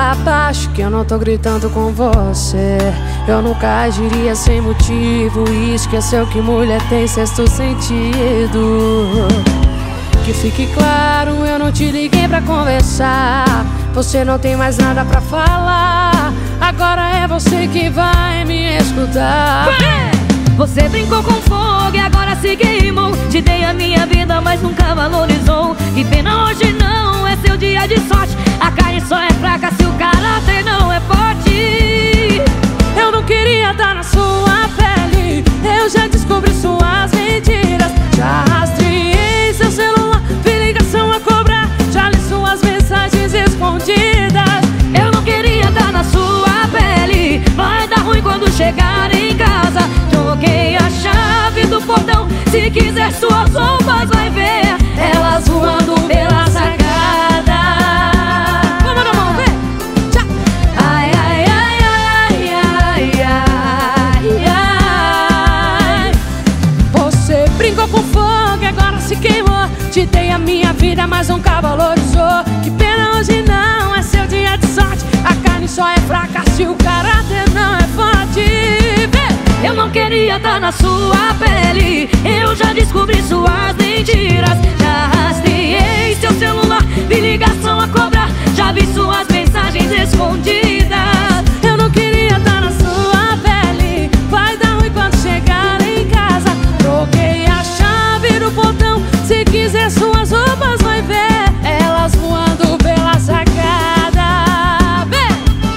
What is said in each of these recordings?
abaixo que eu não tô gritando com você. Eu nunca agiria sem motivo e esqueceu que mulher tem sexto sentido. Que fique claro, eu não te liguei pra conversar. Você não tem mais nada pra falar. Agora é você que vai me escutar. Você brincou com fogo e agora se queimou. Te dei a minha vida, mas nunca valorizou. Que pena, hoje não é seu dia de sorte. A carne só é fraca se o caráter não é forte. Eu não queria estar na sua pele. Eu já descobri suas mentiras. Já rastreei seu celular, vi ligação a cobrar. Já li suas mensagens escondidas. Eu não queria estar na sua pele. Vai dar ruim quando chegar em casa. Troquei a chave do portão. Se quiser suas roupas vai ver elas voando pela sacada. Vamos na mão, vem! Tchau! Ai, ai, ai, ai, ai, ai, ai. Você brincou com fogo e agora se queimou. Te dei a minha vida, mas nunca valorizou. Que pena, hoje não é seu dia de sorte. A carne só é fraca se o caráter não é forte. Vem! Eu não queria estar na sua pele. Eu já descobri suas mentiras. Já rastreei seu celular, vi ligação a cobrar. Já vi suas mensagens escondidas. Eu não queria estar na sua pele. Vai dar ruim quando chegar em casa. Troquei a chave do portão. Se quiser suas roupas vai ver elas voando pela sacada. Vem!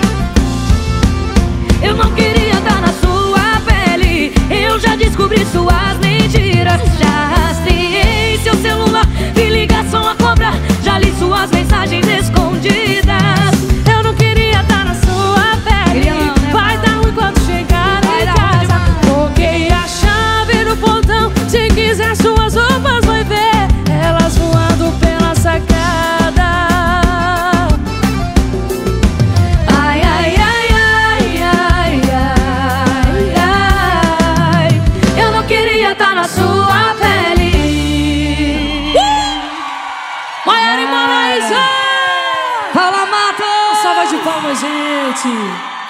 Eu não queria estar na sua pele. Eu já descobri suas mentiras. Já rastreei seu celular, vi ligação a cobrar. Já li suas mensagens escondidas. Eu não queria estar na sua pele. Vai dar ruim quando chegar em casa. Troquei a chave do portão. Se quiser suas roupas vai ver elas voando pela sacada. Ai, ai, ai, ai, ai, ai, ai. Eu não queria estar na sua pele. Maiara e Maraísa! Fala, Mato! Salva de palmas, gente!